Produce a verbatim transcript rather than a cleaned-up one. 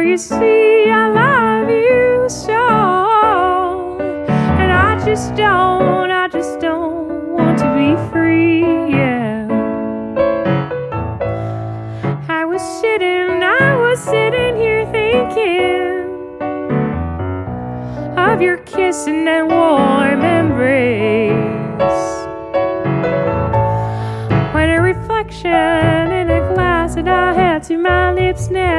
you see, I love you so, and I just don't, I just don't want to be free, yeah. I was sitting, I was sitting here thinking of your kiss and that warm embrace, when a reflection in a glass that I had to my lips now